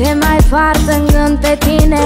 Ce mai poartă în gând pe tine?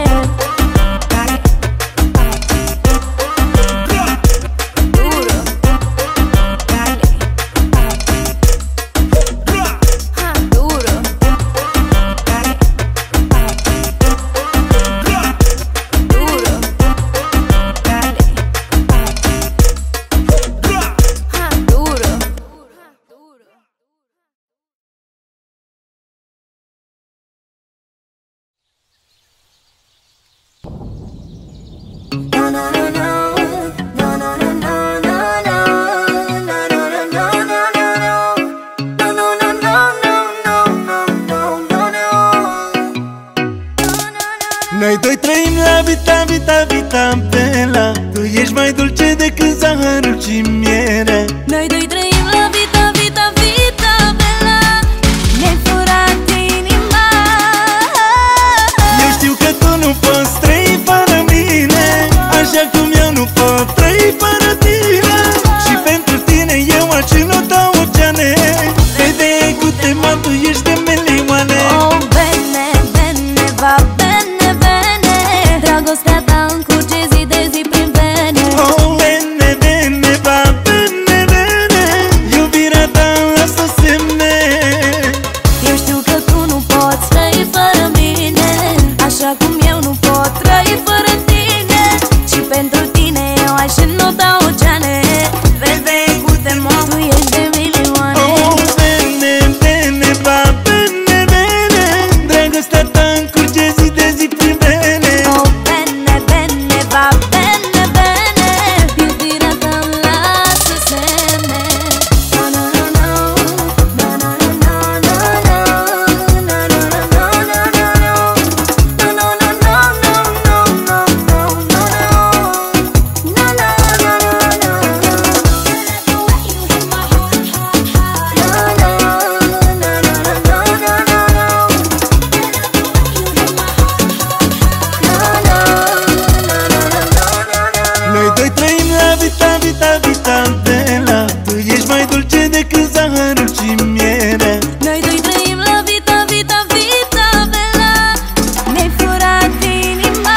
Noi doi trăim la vita, vita, vita bela. Tu ești mai dulce decât zahărul și mierea. Noi doi trăim la vita, vita, vita bela. Ne-ai furat inima. Eu știu că tu nu poți trăi fără mine, așa cum eu nu pot trăi fără tine. Și pentru tine eu aș înota oceane. Vede cu tema, tu ești de milioane. Oh, bene, bene, va bene, bene. Dragostea ta încurge zi de zi prin vene. Oh, bene, bene, va bene, bene. Iubirea ta lasă semne. Eu știu că tu nu poți trăi fără mine, așa cum eu nu pot trăi fără tine. Și pentru tine eu aș înota oceane. Vede cu temor, tu ești de milioane. Oh, bene, bene, va bene, bene. Dragostea ta încurge zi de zi prin vene. Oh, bene, bene, va bene, bene. Iubirea ta lasă semne. No, no, no, no. No, no, no, no, no, no. No, no, no, no, no, no, no. No, no, no, no, no, no, no, no, no, no. No, no, no, no, no, no. Noi doi trăim la vita, vita, vita bela. Tu ești mai dulce decât zahărul și mierea. Noi doi trăim la vita, vita, vita bela. Ne-ai furat inima.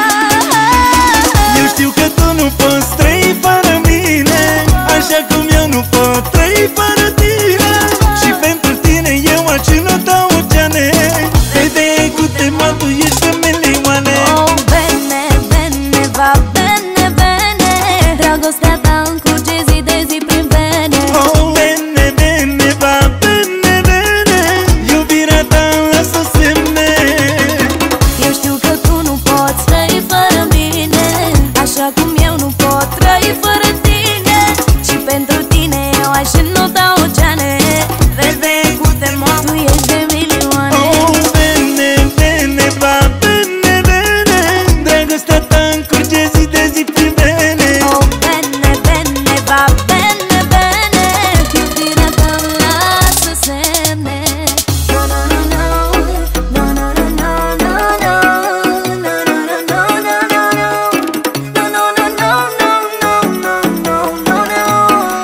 Eu știu că tu nu poți trăi fără mine, așa cum eu nu pot trăi fără tine. Și pentru tine eu aș înota oceane. Vede cu tema, tu ești de milioane. Oh, bene, bene, va bene, bene. Dragostea ta încurge zi de zi prin vene. Oh, bene, bene, va bene, bene. Iubirea ta lasă semne. Eu știu că tu nu poți trăi fără mine, așa cum eu nu pot trăi fără tine. Și pentru tine eu aș înota oceane. Vede cu temor, tu ești de milioane. Oh, bene, bene, va bene, bene. Dragostea ta încurge zi de zi prin vene. Oh, bene, bene, va bene, bene. Iubirea ta lasă semne. No, no, no, no. No, no, no, no, no, no. No, no, no, no, no, no, no. No, no, no, no, no, no, no, no, no, no.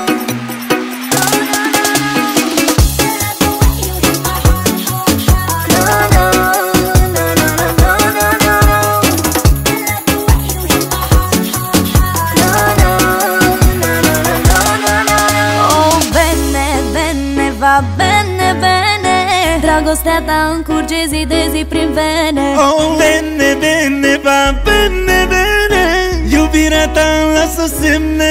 Oh, bene, bene, va bene, bene. Dragostea ta încurge zi de zi prin vene. Oh, bene, bene, va bene, bene. Iubirea ta lasă semne.